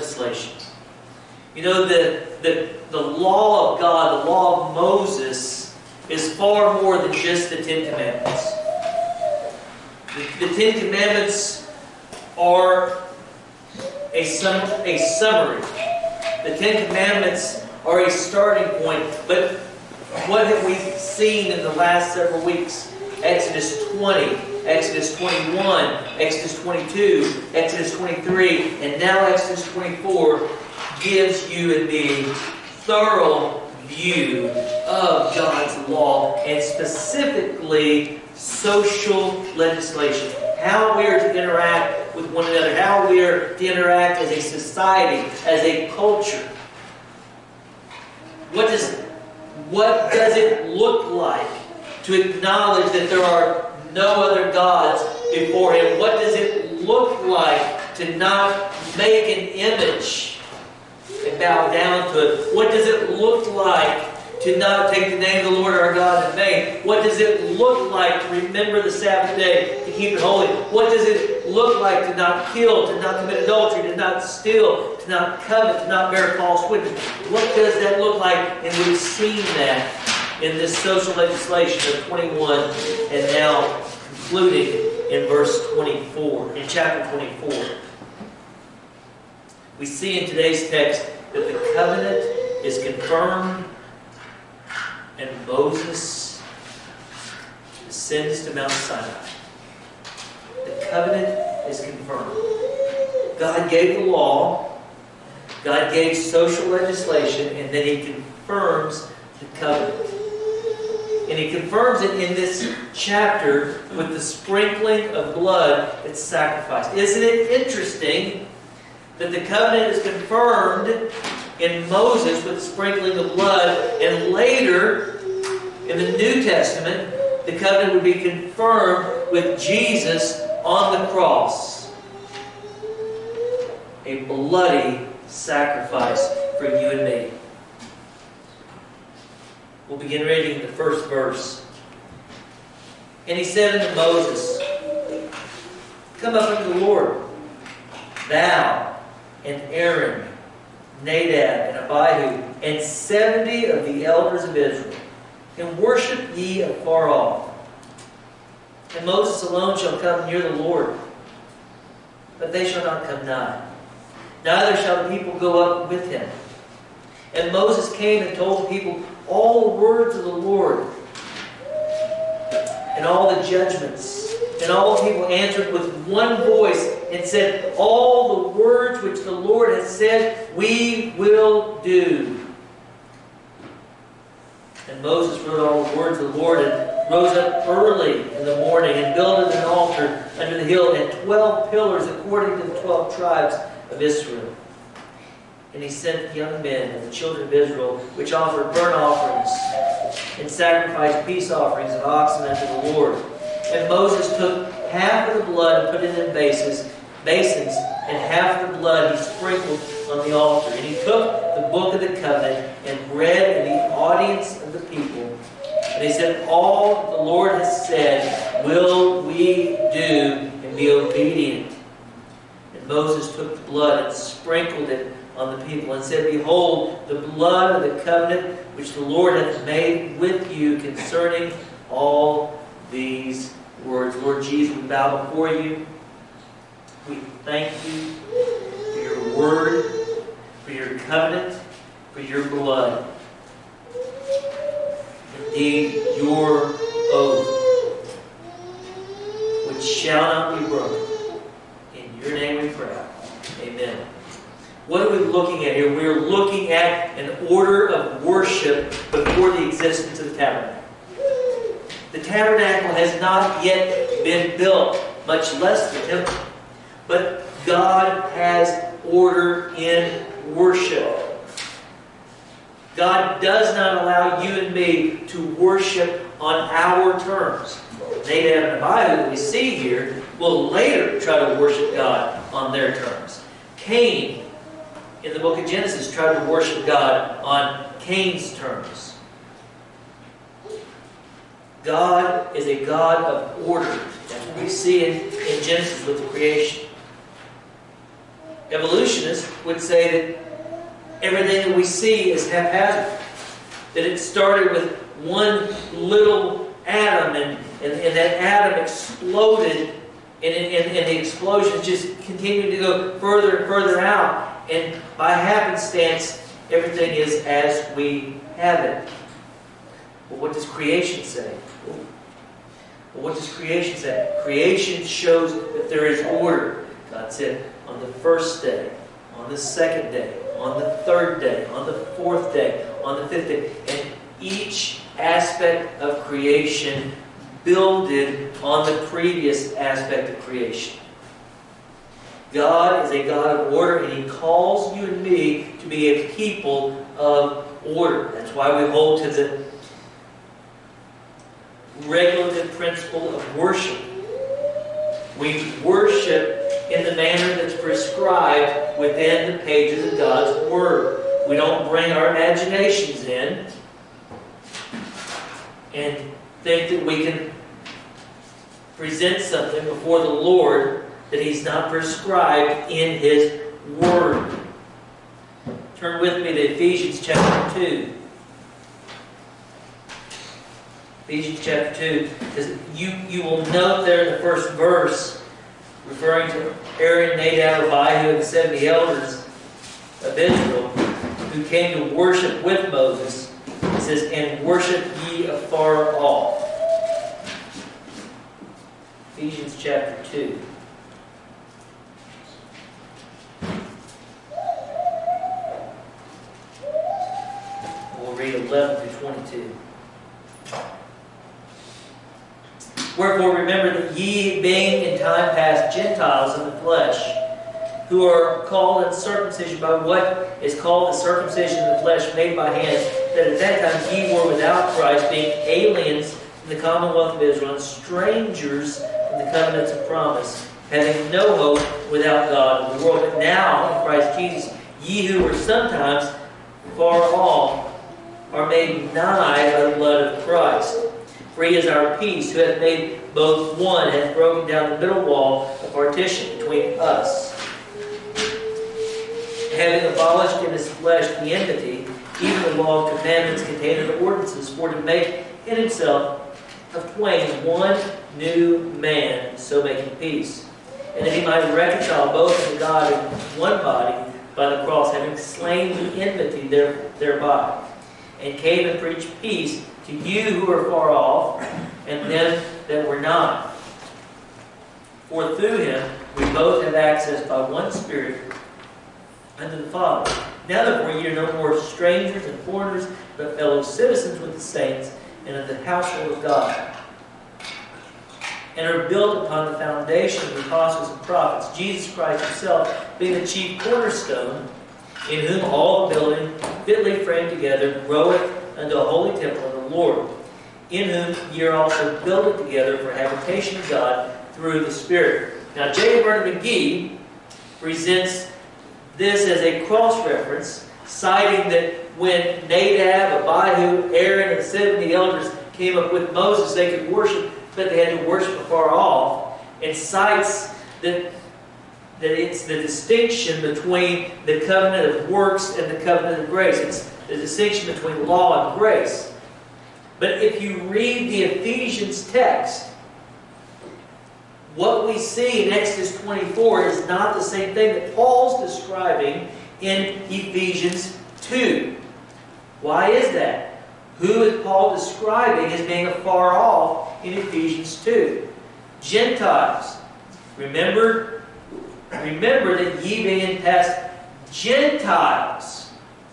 legislation. You know, the law of God, the law of Moses, is far more than just the Ten Commandments. The Ten Commandments are a summary. The Ten Commandments are a starting point. But what have we seen in the last several weeks? Exodus 20, Exodus 21, Exodus 22, Exodus 23, and now Exodus 24 gives you and me thorough view of God's law, and specifically social legislation. How we are to interact with one another, how we are to interact as a society, as a culture. What does it look like to acknowledge that there are no other gods before Him? What does it look like to not make an image and bow down to it? What does it look like to not take the name of the Lord our God in vain? What does it look like to remember the Sabbath day, to keep it holy? What does it look like to not kill, to not commit adultery, to not steal, to not covet, to not bear false witness? What does that look like? And we've seen that in this social legislation of 21 and now concluding in verse 24, in chapter 24. We see in today's text that the covenant is confirmed and Moses ascends to Mount Sinai. The covenant is confirmed. God gave the law, God gave social legislation, and then He confirms the covenant. And He confirms it in this chapter with the sprinkling of blood that's sacrificed. Isn't it interesting that the covenant is confirmed in Moses with the sprinkling of blood, and later in the New Testament the covenant would be confirmed with Jesus on the cross? A bloody sacrifice for you and me. We'll begin reading the first verse. And He said unto Moses, Come up unto the Lord, thou and Aaron, Nadab and Abihu, and 70 of the elders of Israel, and worship ye afar off. And Moses alone shall come near the Lord, but they shall not come nigh. Neither shall the people go up with him. And Moses came and told the people all the words of the Lord, and all the judgments. And all the people answered with one voice and said, All the words which the Lord has said, we will do. And Moses wrote all the words of the Lord, and rose up early in the morning, and builded an altar under the hill, and 12 pillars according to the 12 tribes of Israel. And he sent young men of the children of Israel, which offered burnt offerings, and sacrificed peace offerings of oxen unto the Lord. And Moses took half of the blood and put it in basins, and half of the blood he sprinkled on the altar. And he took the book of the covenant and read in the audience of the people. And he said, All the Lord has said, will we do, and be obedient. And Moses took the blood and sprinkled it on the people, and said, Behold, the blood of the covenant which the Lord hath made with you concerning all these words. Lord Jesus, we bow before you. We thank you for your word, for your covenant, for your blood. Indeed, your oath, which shall not be broken. In your name we pray. Amen. What are we looking at here? We're looking at an order of worship before the existence of the tabernacle. The tabernacle has not yet been built, much less the temple. But God has order in worship. God does not allow you and me to worship on our terms. Nadab and Abihu that we see here will later try to worship God on their terms. Cain, in the book of Genesis, tried to worship God on Cain's terms. God is a God of order. That's what we see in Genesis with the creation. Evolutionists would say that everything that we see is haphazard. That it started with one little atom, and that atom exploded, and the explosions just continued to go further and further out. And by happenstance, everything is as we have it. Well, what does creation say? Well, what does creation say? Creation shows that there is order. God said, on the first day, on the second day, on the third day, on the fourth day, on the fifth day. And each aspect of creation builded on the previous aspect of creation. God is a God of order, and He calls you and me to be a people of order. That's why we hold to the regulative principle of worship. We worship in the manner that's prescribed within the pages of God's Word. We don't bring our imaginations in and think that we can present something before the Lord that He's not prescribed in His Word. Turn with me to Ephesians chapter 2. Ephesians chapter 2. Because you will note there in the first verse, referring to Aaron, Nadab, Abihu, and the 70 elders of Israel, who came to worship with Moses. It says, and worship ye afar off. Ephesians chapter 2. We'll read 11 through 22. Wherefore remember that ye, being in time past Gentiles in the flesh, who are called uncircumcision by what is called the circumcision of the flesh made by hands, that at that time ye were without Christ, being aliens in the commonwealth of Israel, and strangers from the covenants of promise, having no hope without God in the world. But now in Christ Jesus, ye who were sometimes far off are made nigh by the blood of Christ. For He is our peace, who hath made both one, and hath broken down the middle wall of partition between us, having abolished in His flesh the enmity, even the law of commandments contained in the ordinances, for to make in Himself of twain one new man, so making peace, and that He might reconcile both unto God in one body by the cross, having slain the enmity thereby, and came and preached peace to you who are far off, and them that were not. For through Him we both have access by one Spirit unto the Father. Now therefore ye are no more strangers and foreigners, but fellow citizens with the saints, and of the household of God, and are built upon the foundation of the apostles and prophets, Jesus Christ Himself being the chief cornerstone, in whom all the building fitly framed together groweth unto a holy temple of the Lord, in whom ye are also builded together for habitation of God through the Spirit. Now J. Vernon McGee presents this as a cross-reference, citing that when Nadab, Abihu, Aaron, and the 70 elders came up with Moses, they could worship, but they had to worship afar off, and cites that it's the distinction between the covenant of works and the covenant of grace. It's the distinction between law and grace. But if you read the Ephesians text, what we see in Exodus 24 is not the same thing that Paul's describing in Ephesians 2. Why is that? Who is Paul describing as being afar off in Ephesians 2? Gentiles. Remember that ye being in past Gentiles.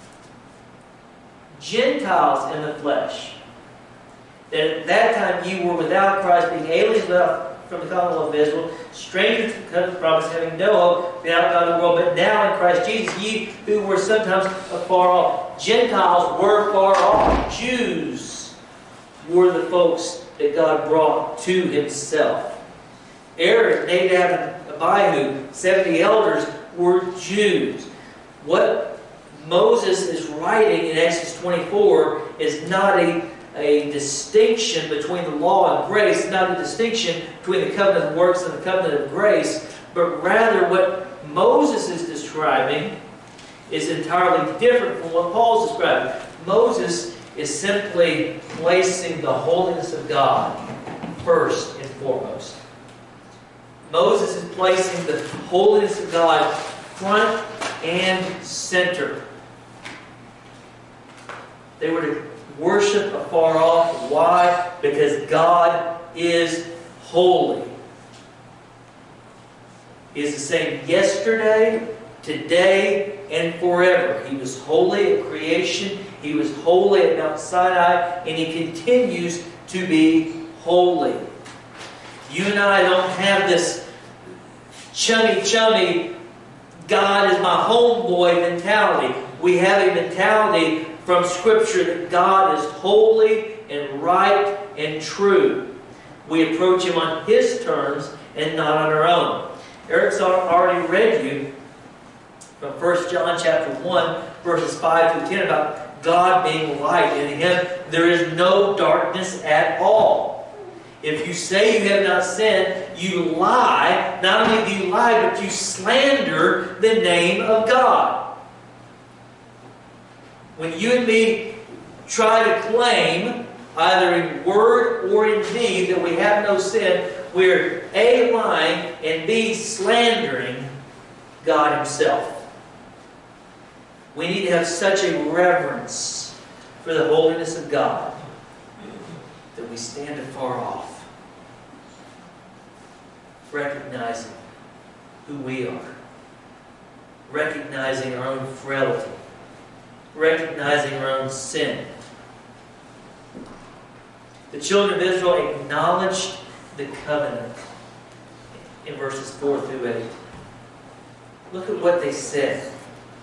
Gentiles in the flesh. That at that time ye were without Christ, being aliens from the commonwealth of Israel, strangers from the covenant of promise, having no hope without God in the world. But now in Christ Jesus, ye who were sometimes afar off. Gentiles were far off. Jews were the folks that God brought to Himself. Aaron, Nadab, and Abihu, 70 elders, were Jews. What Moses is writing in Exodus 24 is not a distinction between the law and grace, not a distinction between the covenant of works and the covenant of grace, but rather what Moses is describing is entirely different from what Paul's describing. Moses is simply placing the holiness of God first and foremost. Moses is placing the holiness of God front and center. They were to worship afar off. Why? Because God is holy. He is the same yesterday, today, and forever. He was holy at creation. He was holy at Mount Sinai. And He continues to be holy. You and I don't have this chummy, God is my homeboy mentality. We have a mentality from Scripture that God is holy and right and true. We approach Him on His terms and not on our own. Eric's already read you from 1 John chapter 1, verses 5 through 10 about God being light. In Him there is no darkness at all. If you say you have not sinned, you lie. Not only do you lie, but you slander the name of God. When you and me try to claim, either in word or in deed, that we have no sin, we're A, lying, and B, slandering God Himself. We need to have such a reverence for the holiness of God that we stand afar off, recognizing who we are, recognizing our own frailty, recognizing our own sin. The children of Israel acknowledged the covenant in verses 4 through 8. Look at what they said.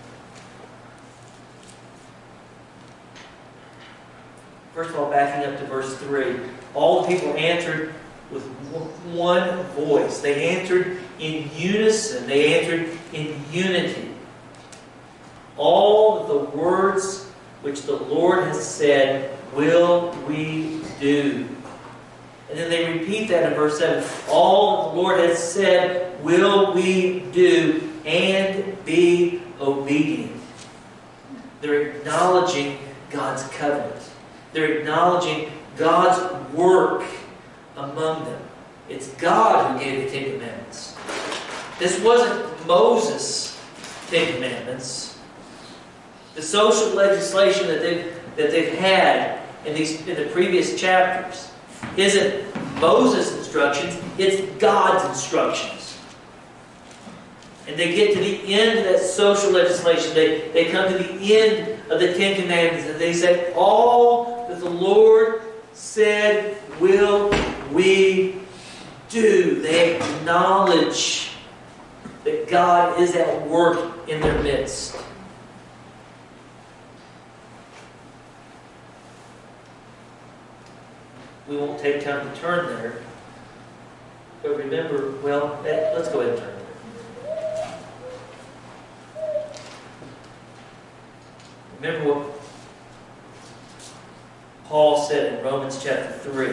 First of all, backing up to verse 3. All the people answered with one voice. They answered in unison. They answered in unity. All of the words which the Lord has said will we do. And then they repeat that in verse 7. All that the Lord has said will we do and be obedient. They're acknowledging God's covenant. They're acknowledging God's work among them. It's God who gave the Ten Commandments. This wasn't Moses' Ten Commandments. The social legislation that they've had in the previous chapters isn't Moses' instructions, it's God's instructions. And they get to the end of that social legislation. They come to the end of the Ten Commandments, and they say, all that the Lord said will we do. They acknowledge that God is at work in their midst. We won't take time to turn there. But remember, well, let's go ahead and turn there. Remember what Paul said in Romans chapter 3.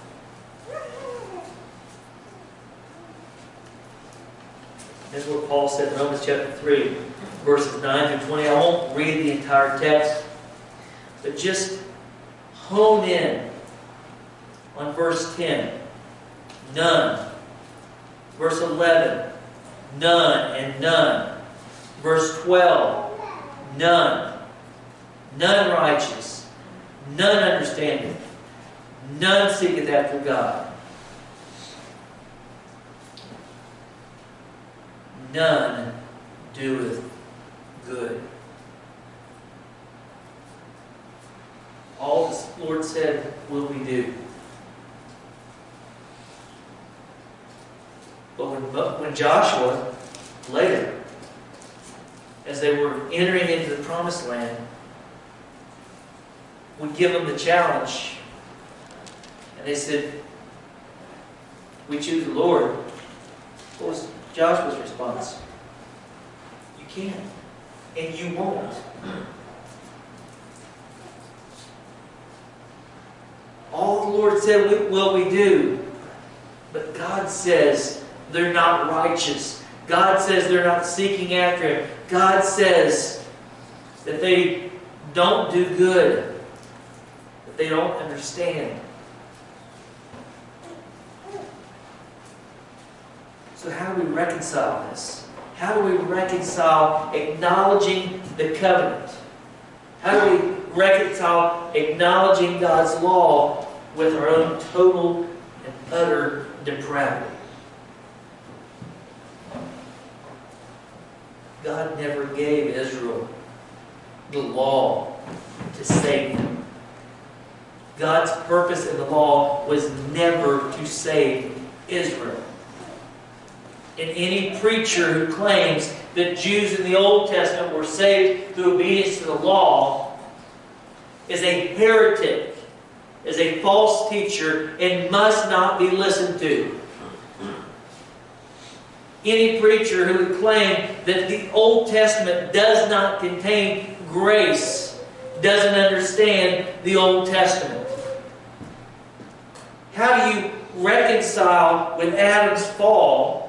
This is what Paul said in Romans chapter 3, verses 9 through 20. I won't read the entire text, but just hone in on verse 10. None. Verse 11. None and none. Verse 12. None. None righteous. None understanding. None seeketh after God. None doeth good. All the Lord said will we do. But when Joshua, later, as they were entering into the promised land, would give them the challenge, and they said, we choose the Lord. What was Joshua's response? You can't, and you won't. All the Lord said will we do. But God says they're not righteous. God says they're not seeking after Him. God says that they don't do good, that they don't understand. So how do we reconcile this? How do we reconcile acknowledging the covenant? How do we reconcile acknowledging God's law with our own total and utter depravity? God never gave Israel the law to save them. God's purpose in the law was never to save Israel. And any preacher who claims that Jews in the Old Testament were saved through obedience to the law is a heretic, is a false teacher, and must not be listened to. Any preacher who would claim that the Old Testament does not contain grace doesn't understand the Old Testament. How do you reconcile with Adam's fall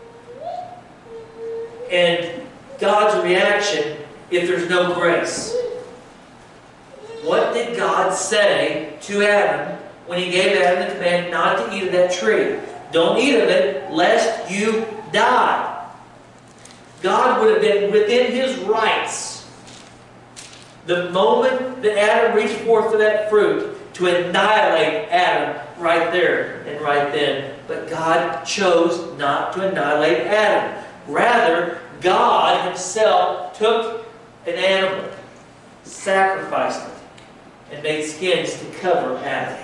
and God's reaction if there's no grace? What did God say to Adam when He gave Adam the command not to eat of that tree? Don't eat of it, lest you die. God would have been within His rights the moment that Adam reached forth for that fruit to annihilate Adam right there and right then. But God chose not to annihilate Adam. Rather, God Himself took an animal, sacrificed it, and made skins to cover Adam.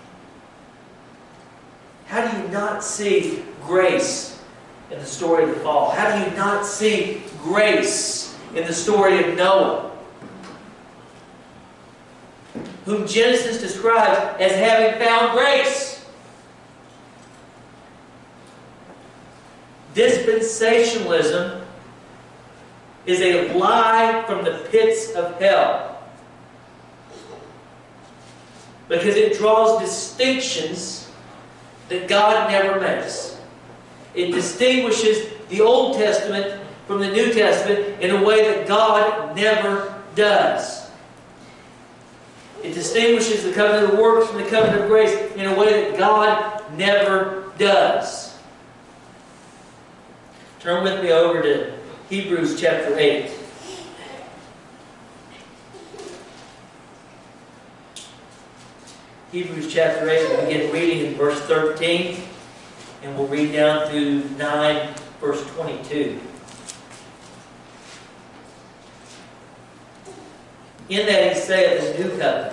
How do you not see grace in the story of the fall? How do you not see grace in the story of Noah, whom Genesis describes as having found grace? Dispensationalism is a lie from the pits of hell, because it draws distinctions that God never makes. It distinguishes the Old Testament from the New Testament in a way that God never does. It distinguishes the covenant of works from the covenant of grace in a way that God never does. Turn with me over to Hebrews chapter 8. Hebrews chapter 8, we'll begin reading in verse 13, and we'll read down through 9, verse 22. In that He saith the new covenant,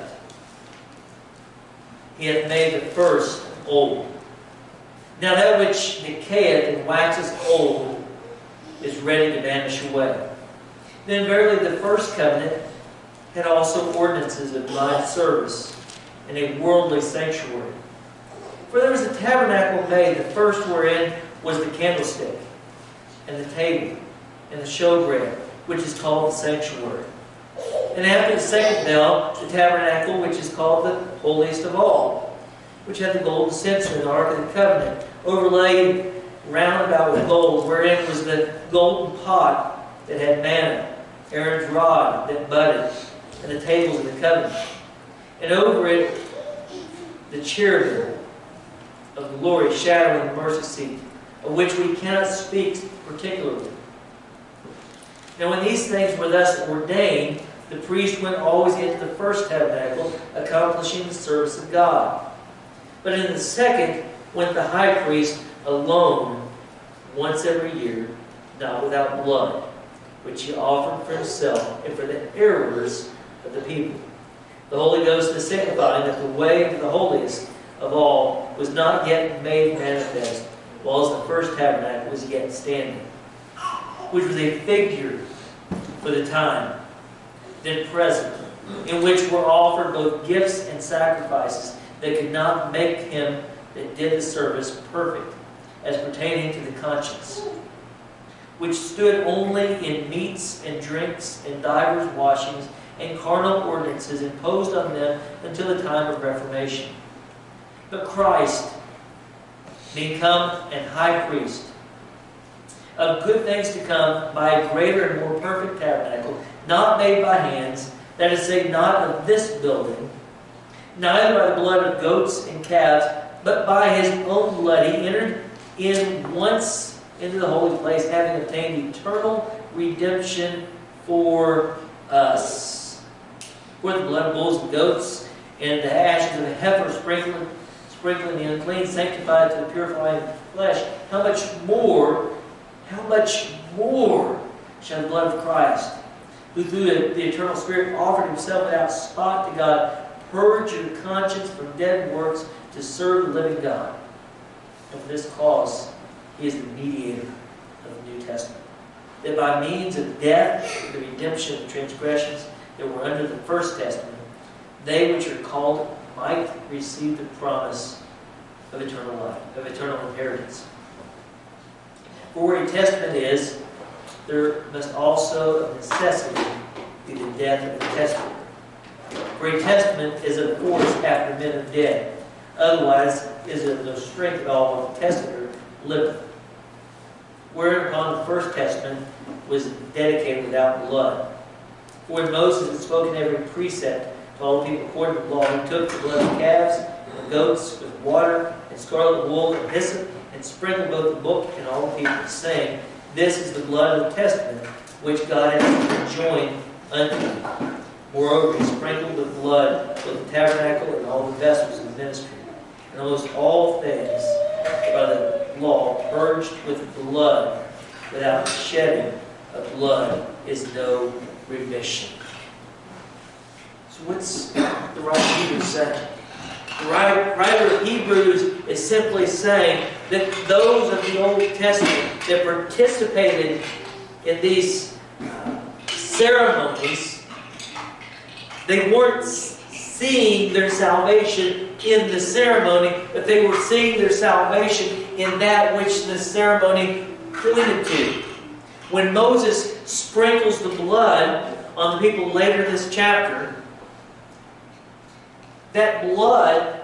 He hath made the first old. Now that which decayeth and waxes old is ready to vanish away. Then verily the first covenant had also ordinances of divine service, and a worldly sanctuary. For there was a tabernacle made, the first wherein was the candlestick, and the table, and the showbread, which is called the sanctuary. And after the second veil, the tabernacle, which is called the holiest of all, which had the golden censer and the ark of the covenant, overlaid round about with gold, wherein was the golden pot that had manna, Aaron's rod that budded, and the tables of the covenant. And over it, the cherubim of glory shadowing the mercy seat, of which we cannot speak particularly. Now when these things were thus ordained, the priest went always into the first tabernacle, accomplishing the service of God. But in the second went the high priest alone, once every year, not without blood, which he offered for himself and for the errors of the people. The Holy Ghost is signifying that the way into the holiest of all was not yet made manifest, while the first tabernacle was yet standing, which was a figure for the time then present, in which were offered both gifts and sacrifices that could not make him that did the service perfect, as pertaining to the conscience, which stood only in meats and drinks and divers washings and carnal ordinances imposed on them until the time of Reformation. But Christ, being come and high priest of good things to come by a greater and more perfect tabernacle, not made by hands, that is to say, not of this building, neither by the blood of goats and calves, but by his own blood he entered in once into the holy place, having obtained eternal redemption for us. For the blood of bulls and goats, and the ashes of a heifer sprinkling the unclean, sanctified to the purifying of flesh, how much more shall the blood of Christ, who through the eternal Spirit offered himself without spot to God, purge your conscience from dead works to serve the living God. And for this cause, he is the mediator of the New Testament, that by means of death, the redemption of transgressions that were under the First Testament, they which are called might receive the promise of eternal life, of eternal inheritance. For where a testament is, there must also of necessity be the death of the testator. For a testament is of force after men are dead. Otherwise is of no strength at all while the testator liveth. Whereupon the first testament was dedicated without blood. For when Moses had spoken every precept to all the people according to the law, he took the blood of calves and goats with water and scarlet wool and hyssop, and sprinkled both the book and all the people, saying, This is the blood of the testament which God hath enjoined unto you. Moreover, he sprinkled with blood both the tabernacle and all the vessels of the ministry. And almost all things by the law purged with blood, without shedding of blood is no remission. So what's the writer of Hebrews saying? The writer of Hebrews is simply saying that those of the Old Testament that participated in these ceremonies, they weren't seeing their salvation in the ceremony, but they were seeing their salvation in that which the ceremony pointed to. When Moses sprinkles the blood on the people later in this chapter, that blood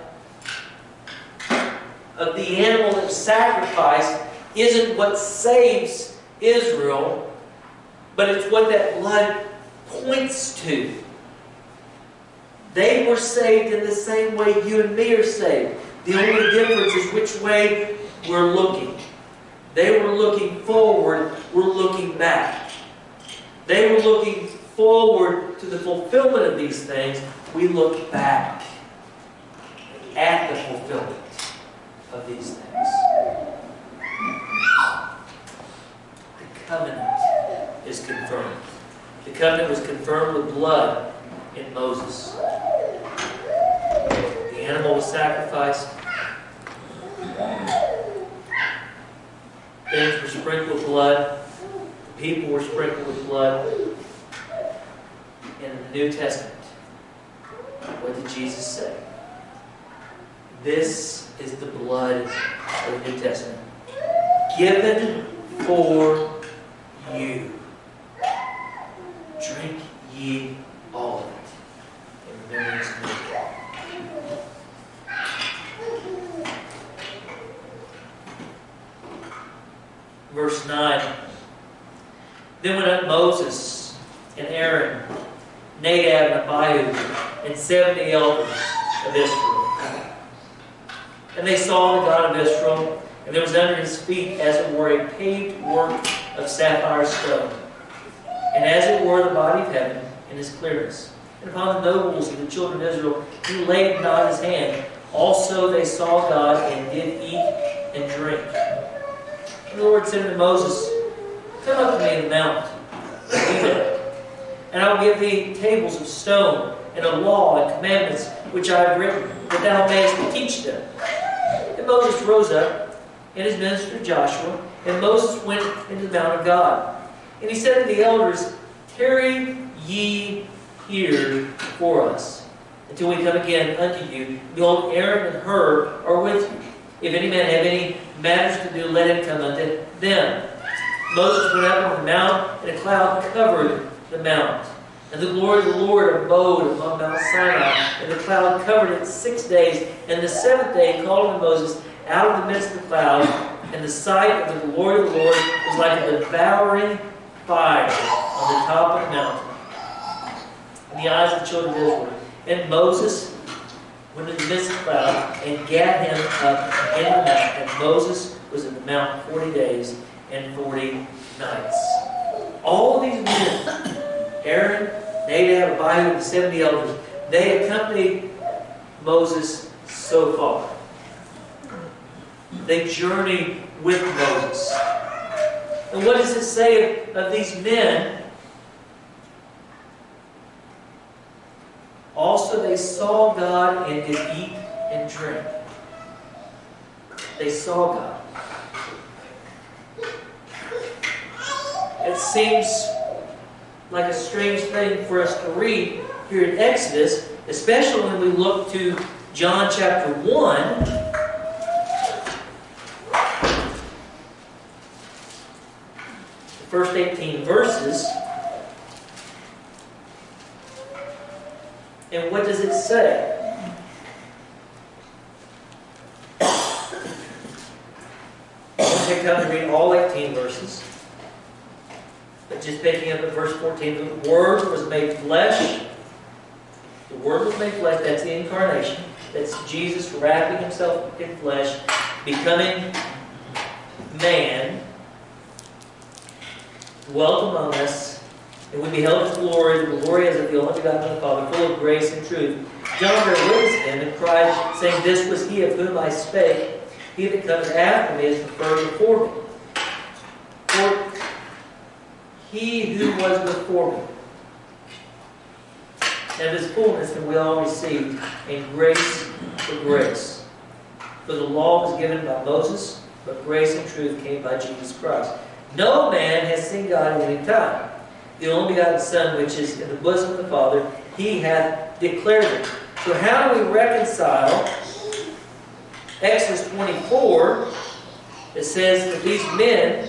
of the animal that was sacrificed isn't what saves Israel, but it's what that blood points to. They were saved in the same way you and me are saved. The only difference is which way we're looking. They were looking forward, we're looking back. They were looking forward to the fulfillment of these things. We look back at the fulfillment of these things. The covenant is confirmed. The covenant was confirmed with blood in Moses. The animal was sacrificed. Things were sprinkled with blood. The people were sprinkled with blood. And in the New Testament, what did Jesus say? This is the blood of the New Testament, given for you. Drink ye all of it in remembrance of me. Verse 9. Then went up Moses and Aaron, Nadab and Abihu, and 70 elders of Israel. And they saw the God of Israel, and there was under his feet, as it were, a paved work of sapphire stone, and as it were the body of heaven in his clearness. And upon the nobles of the children of Israel he laid not his hand. Also they saw God, and did eat and drink. And the Lord said unto Moses, Come up to me in the mount, and I will give thee tables of stone, and a law and commandments which I have written, that thou mayest teach them. And Moses rose up, and his minister Joshua, and Moses went into the mount of God. And he said to the elders, Tarry ye here for us, until we come again unto you. Behold, Aaron and Hur are with you. If any man have any matters to do, let him come unto them. Moses went up on the mount, and a cloud covered the mount. And the glory of the Lord abode upon Mount Sinai, and the cloud covered it 6 days. And the seventh day he called unto Moses out of the midst of the cloud, and the sight of the glory of the Lord was like a devouring fire on the top of the mountain in the eyes of the children of Israel. And Moses went in the midst of the cloud and gat him up in the mountain. And Moses was in the mountain 40 days and 40 nights. All these men, Aaron, Nadab, Abihu, and the 70 elders, they accompanied Moses so far. They journeyed with Moses. And what does it say of these men? Also, they saw God and did eat and drink. They saw God. It seems like a strange thing for us to read here in Exodus, especially when we look to John chapter 1. The first 18 verses. And what does it say? I'll take time to read all 18 verses. But just picking up at verse 14, the Word was made flesh. The Word was made flesh, that's the incarnation. That's Jesus wrapping himself in flesh, becoming man, dwelt among us, and we beheld his glory, the glory as of the only begotten of the Father, full of grace and truth. John bare witness him and cried, saying, This was he of whom I spake. He that comes after me is preferred before me. For he who was before me, and of his fullness can we all receive, and grace for grace. For the law was given by Moses, but grace and truth came by Jesus Christ. No man has seen God at any time. The only begotten Son, which is in the bosom of the Father, he hath declared it. So how do we reconcile Exodus 24? It says that these men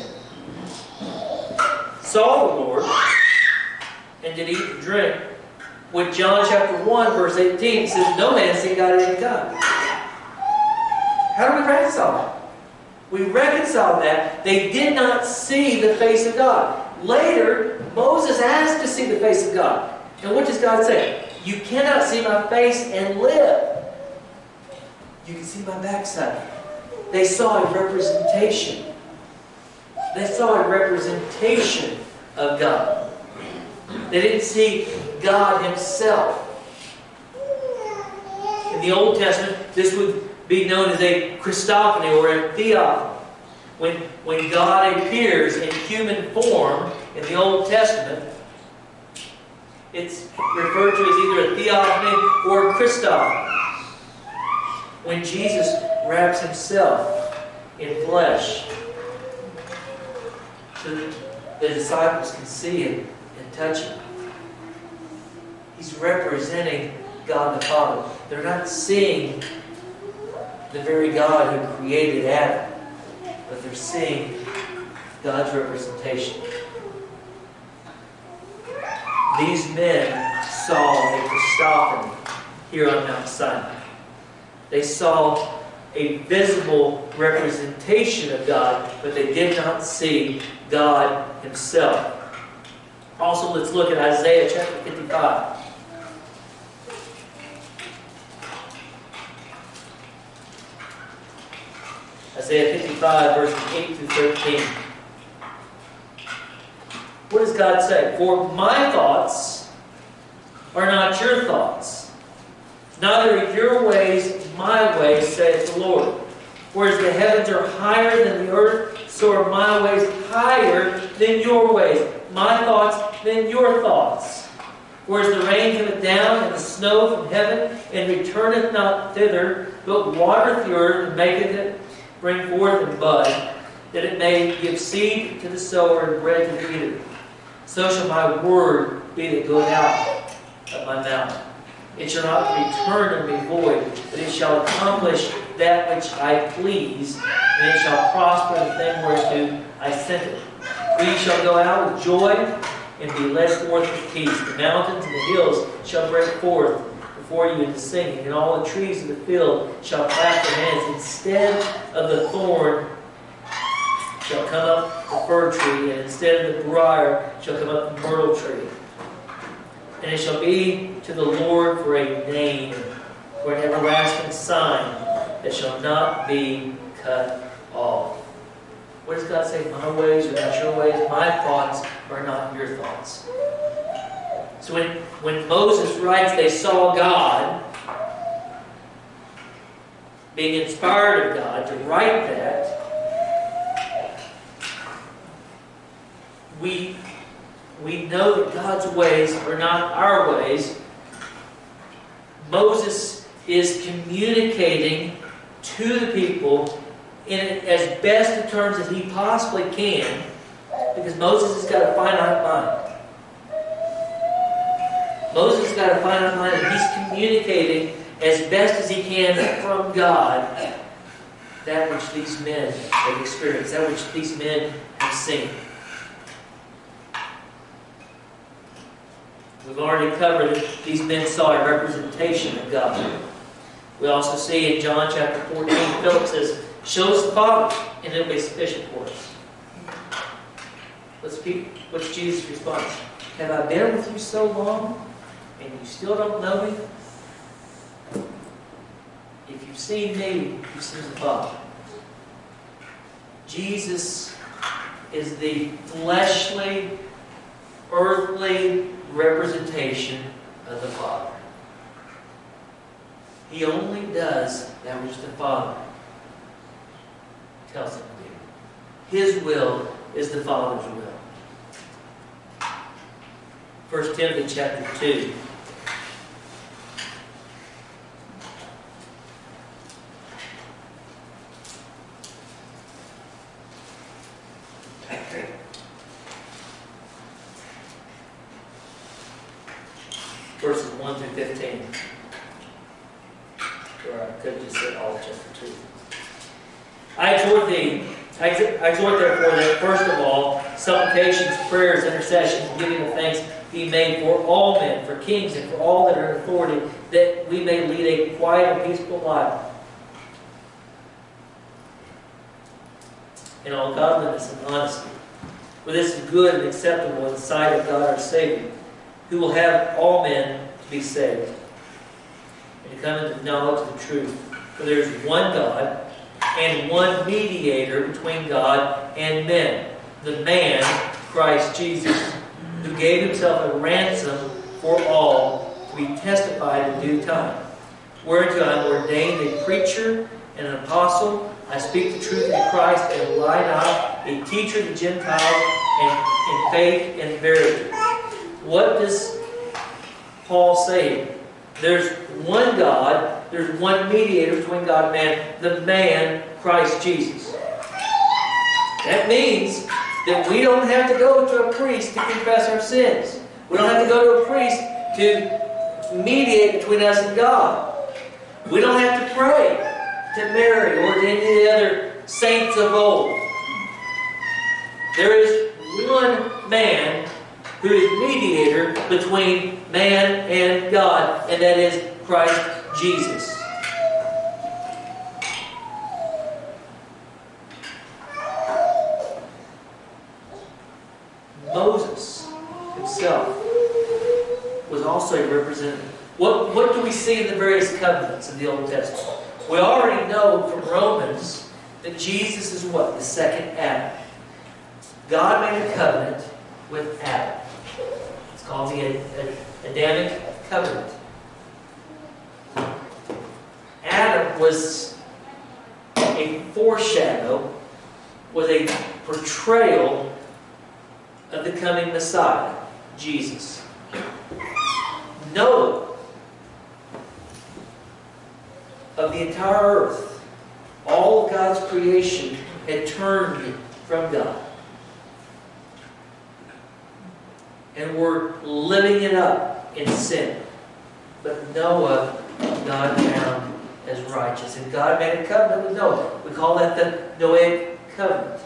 saw the Lord and did eat and drink. With John chapter 1, verse 18, it says, No man has seen God at any time. How do we reconcile that? We reconcile that they did not see the face of God. Later, Moses asked to see the face of God. And what does God say? You cannot see my face and live. You can see my backside. They saw a representation. They saw a representation of God. They didn't see God himself. In the Old Testament, this would be known as a Christophany or a theophany. When God appears in human form in the Old Testament, it's referred to as either a theophany or a Christophany. When Jesus wraps himself in flesh, so that the disciples can see him and touch him. He's representing God the Father. They're not seeing the very God who created Adam, but they're seeing God's representation. These men saw a Christophany here on Mount Sinai. They saw a visible representation of God, but they did not see God himself. Also, let's look at Isaiah chapter 55. Isaiah 55, verses 8 through 13. What does God say? For my thoughts are not your thoughts, neither are your ways my ways, saith the Lord. For as the heavens are higher than the earth, so are my ways higher than your ways, my thoughts than your thoughts. For as the rain cometh down and the snow from heaven, and returneth not thither, but watereth the earth, and maketh it bring forth and bud, that it may give seed to the sower and bread to the eater. So shall my word be that goeth out of my mouth. It shall not return unto me void, but it shall accomplish that which I please, and it shall prosper in the thing whereunto I sent it. For ye shall go out with joy, and be led forth with peace. The mountains and the hills shall break forth before you into singing, and all the trees of the field shall clap their hands. Instead of the thorn shall come up the fir tree, and instead of the briar shall come up the myrtle tree. And it shall be to the Lord for a name, for an everlasting sign that shall not be cut off. What does God say? My ways are not your ways. My thoughts are not your thoughts. So when Moses writes they saw God, being inspired of God to write that, we know that God's ways are not our ways. Moses is communicating to the people in as best of terms as he possibly can, because Moses has got a finite mind. Moses has got a finite mind, and he's communicating as best as he can from God that which these men have experienced, that which these men have seen. We've already covered that these men saw a representation of God. We also see in John chapter 14, Philip says, "Show us the Father, and it'll be sufficient for us." What's Jesus' response? "Have I been with you so long, and you still don't know me? If you've seen me, you've seen the Father." Jesus is the fleshly, earthly representation of the Father. He only does that which the Father tells him to do. His will is the Father's will. 1 Timothy chapter 2. Verses 1 through 15. Or I could have just said all of chapter 2. I exhort therefore that first of all, supplications, prayers, intercessions, giving of thanks be made for all men, for kings, and for all that are in authority, that we may lead a quiet and peaceful life in all godliness and honesty. For this is good and acceptable in the sight of God our Savior, who will have all men to be saved, and to come into the knowledge of the truth. For there is one God, and one mediator between God and men, the man, Christ Jesus, who gave himself a ransom for all, to be testified in due time. Whereunto I am ordained a preacher and an apostle. I speak the truth in Christ and lie not, a teacher of the Gentiles, and in faith and verity. What does Paul say? There's one God, there's one mediator between God and man, the man, Christ Jesus. That means that we don't have to go to a priest to confess our sins. We don't have to go to a priest to mediate between us and God. We don't have to pray to Mary or to any of the other saints of old. There is one man who is mediator between man and God, and that is Christ Jesus. Moses himself was also a representative. What do we see in the various covenants in the Old Testament? We already know from Romans that Jesus is what? The second Adam. God made a covenant with Adam. It's called the Adamic covenant. Adam was a foreshadow, was a portrayal of the coming Messiah, Jesus. Noah, of the entire earth, all of God's creation had turned from God and were living it up in sin. But Noah, God found as righteous. And God made a covenant with Noah. We call that the Noahic covenant.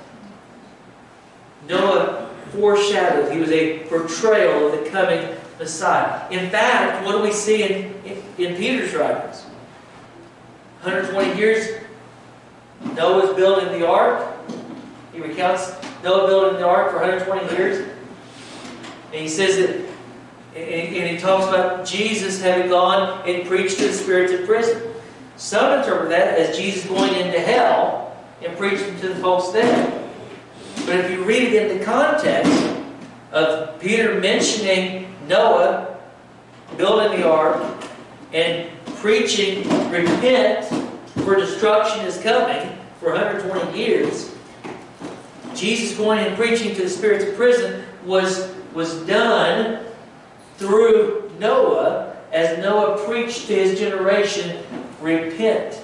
Noah foreshadowed. He was a portrayal of the coming Messiah. In fact, what do we see in Peter's writings? 120 years, Noah's building the ark. He recounts Noah building the ark for 120 years. And he says that, and he talks about Jesus having gone and preached to the spirits in prison. Some interpret that as Jesus going into hell and preaching to the folks there. But if you read it in the context of Peter mentioning Noah building the ark and preaching, repent, for destruction is coming for 120 years, Jesus going and preaching to the spirits of prison was done through Noah, as Noah preached to his generation, repent.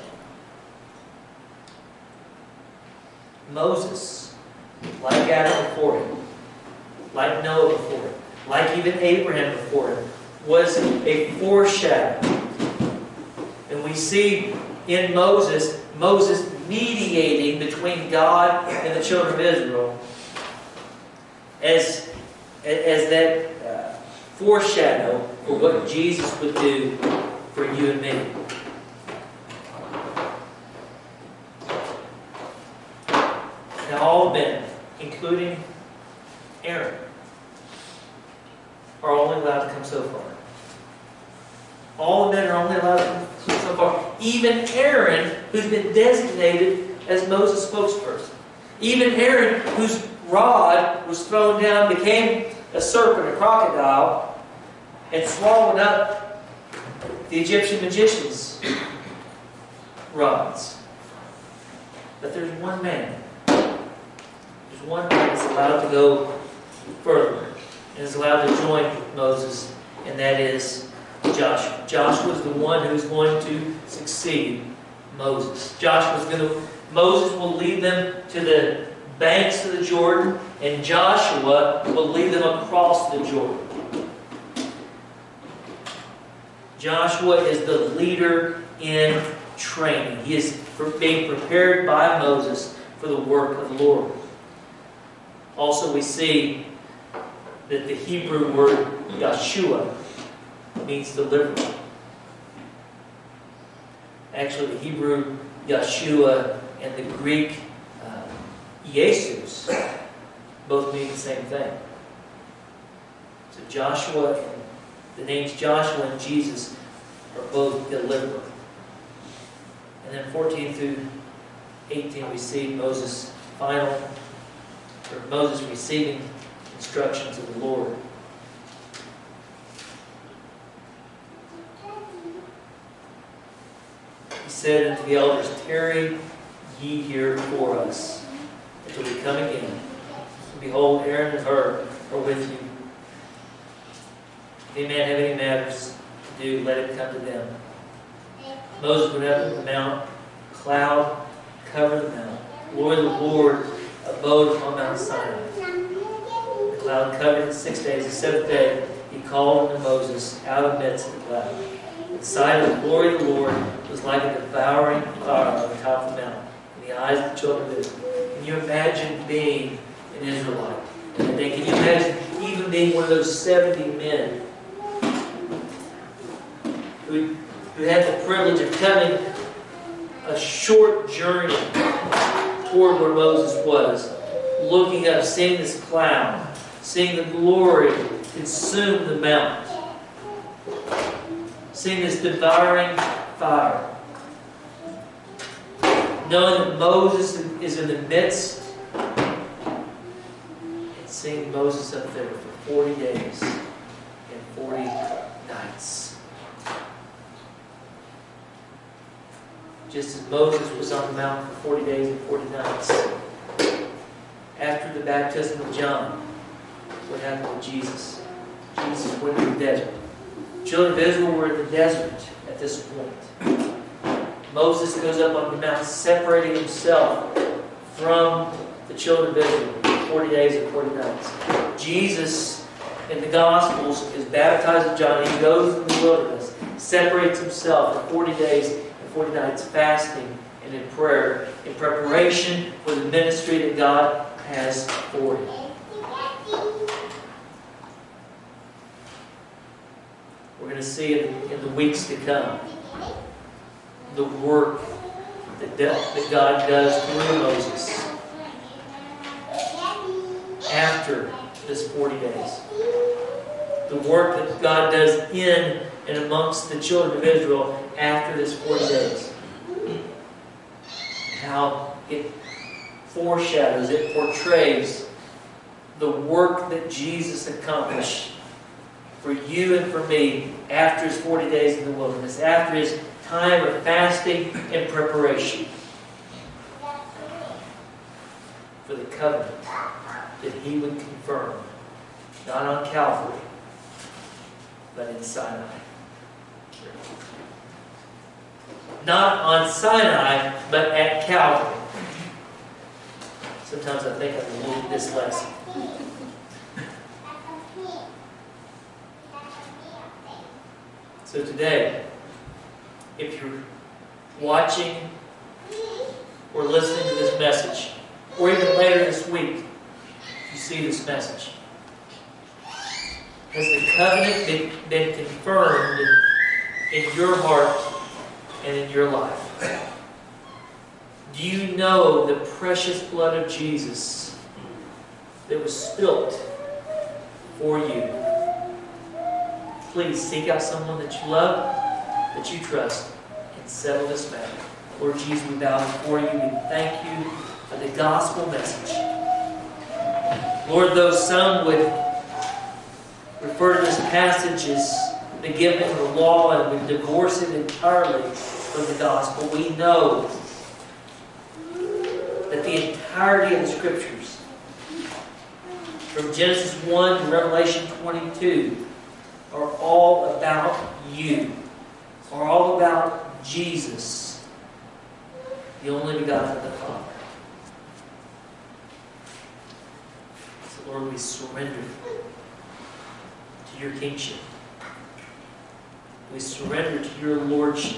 Moses, like Adam before him, like Noah before him, like even Abraham before him, was a foreshadow. And we see in Moses mediating between God and the children of Israel as that foreshadow for what Jesus would do for you and me. Now all men, including Aaron, are only allowed to come so far. All the men are only allowed to come so far. Even Aaron, who's been designated as Moses' spokesperson. Even Aaron, whose rod was thrown down, became a serpent, a crocodile, and swallowed up the Egyptian magicians' rods. But there's one man. There's one man that's allowed to go further and is allowed to join Moses, and that is Joshua. Joshua is the one who's going to succeed Moses. Moses will lead them to the banks of the Jordan, and Joshua will lead them across the Jordan. Joshua is the leader in training. He is being prepared by Moses for the work of the Lord. Also, we see that the Hebrew word Yeshua means deliverer. Actually, the Hebrew Yeshua and the Greek Jesus both mean the same thing. So Joshua, and the names Joshua and Jesus are both deliverer. And then 14 through 18 we see Moses receiving instructions of the Lord. He said unto the elders, tarry ye here for us until we come again. And behold, Aaron and Hur are with you. If any man have any matters to do, let him come to them. Moses went up to the mount, cloud covered the mount. The glory of the Lord abode upon Mount Sinai. The cloud covered it 6 days. The seventh day he called unto Moses out of the midst of the cloud. The sight of the glory of the Lord was like a devouring fire on the top of the mountain in the eyes of the children of Israel. Can you imagine being an Israelite? And then can you imagine even being one of those 70 men who had the privilege of coming a short journey toward where Moses was, looking up, seeing this cloud, seeing the glory consume the mount, seeing this devouring fire, knowing that Moses is in the midst, and seeing Moses up there for 40 days and 40 nights. Just as Moses was on the mountain for 40 days and 40 nights. After the baptism of John, what happened with Jesus? Jesus went to the desert. The children of Israel were in the desert at this point. Moses goes up on the mountain, separating himself from the children of Israel for 40 days and 40 nights. Jesus, in the Gospels, is baptized of John. He goes in the wilderness, separates himself for 40 days and 40 nights, fasting and in prayer, in preparation for the ministry that God has for him. We're going to see in the weeks to come the work that God does through Moses. after this 40 days. The work that God does in and amongst the children of Israel after this 40 days. How it foreshadows, it portrays the work that Jesus accomplished for you and for me after his 40 days in the wilderness, after his time of fasting and preparation for the covenant that he would confirm, not on Calvary, but in Sinai. Not on Sinai, but at Calvary. Sometimes I think I'm a little dyslexic. So today, if you're watching or listening to this message, or even later this week, you see this message, has the covenant been confirmed in your heart and in your life? Do you know the precious blood of Jesus that was spilt for you? Please seek out someone that you love, that you trust, and settle this matter. Lord Jesus, we bow before you. We thank you for the gospel message. Lord, though some would refer to this passage as the giving of the law and would divorce it entirely from the gospel, we know that the entirety of the Scriptures, from Genesis 1 to Revelation 22, are all about you, are all about Jesus, the only begotten of the Father. So Lord, we surrender to your kingship. We surrender to your lordship.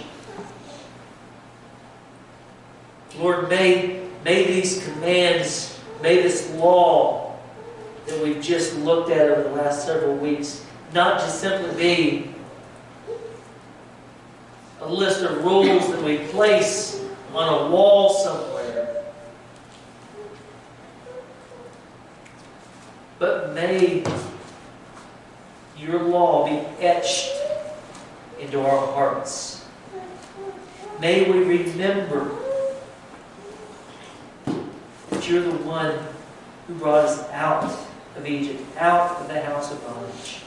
Lord, may these commands, may this law that we've just looked at over the last several weeks not just simply be a list of rules that we place on a wall somewhere, but may your law be etched into our hearts. May we remember that you're the one who brought us out of Egypt, out of the house of bondage.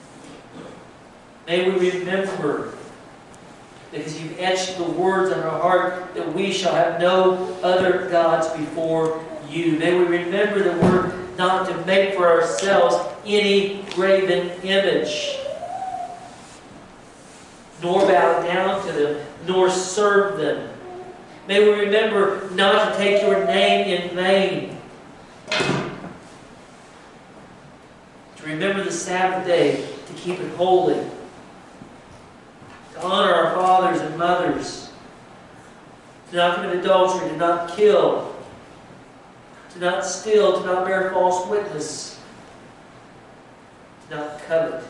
May we remember, because you've etched the words in our heart, that we shall have no other gods before you. May we remember that we're not to make for ourselves any graven image, nor bow down to them, nor serve them. May we remember not to take your name in vain. To remember the Sabbath day, to keep it holy. To honor our fathers and mothers. To not commit adultery, to not kill. To not steal, to not bear false witness. To not covet.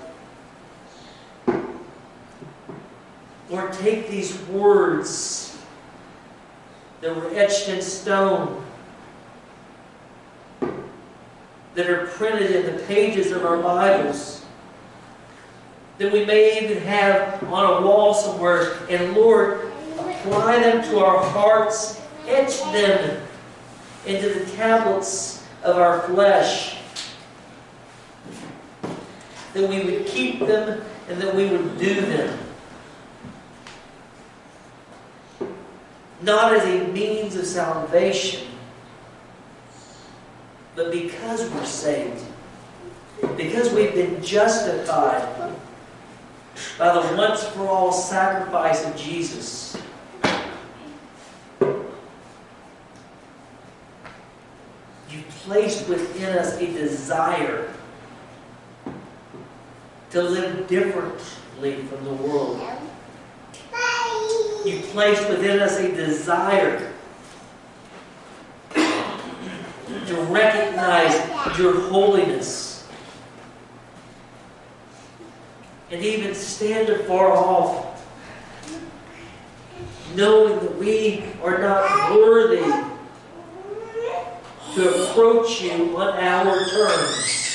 Lord, take these words that were etched in stone, that are printed in the pages of our Bibles, that we may even have on a wall somewhere, and Lord, apply them to our hearts, etch them into the tablets of our flesh, that we would keep them and that we would do them. Not as a means of salvation, but because we're saved, because we've been justified by the once-for-all sacrifice of Jesus. You've placed within us a desire to live differently from the world. You placed within us a desire to recognize your holiness and even stand afar off, knowing that we are not worthy, to approach you on our terms.